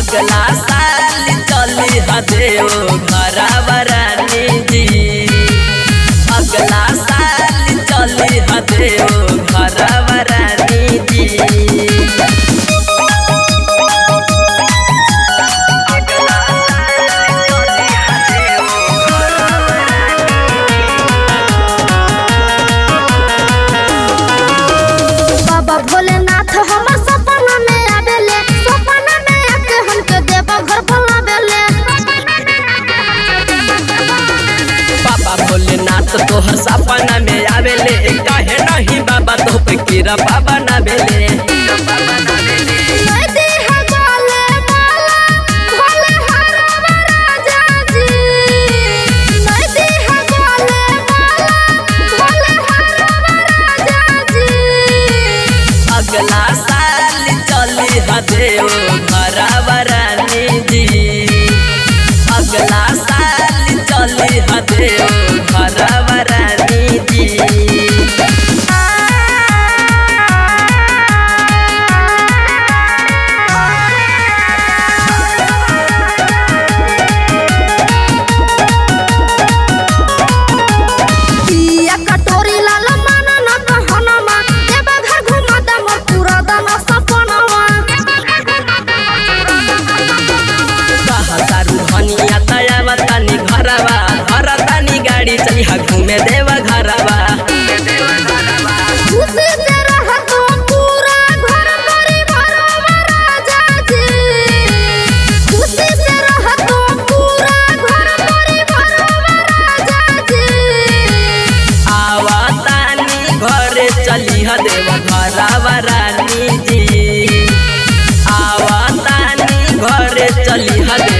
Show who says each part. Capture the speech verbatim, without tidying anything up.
Speaker 1: अगला साल चली हदेव घरवा रानी जी। अगला साल चली हदेव घरवा रानी जी।
Speaker 2: बाबा भोलेनाथ हमर सपना में आवेले, सपना में आके हमके देवा घर बुलावेले।
Speaker 1: बाबा भोलेनाथ तोहर सपना में आवेले, काहे नहीं बाबा तो पे कीरा बाबा ना बेले। अगला साल चली हदेव घरवा रानी जी। अगला साल चली हदेव घरवा रानी जी। तानी घरवा घर तानी गाड़ी चली हा घूमे देवा घरवा।
Speaker 2: खुशी से रहतो पूरा घर परिवारवा राजा जी। खुशी से रहतो पूरा घर परिवारवा राजा जी।
Speaker 1: आवा तानी घरे चली हा देवा घरवा रानी जी। आवा तानी घरे चली हा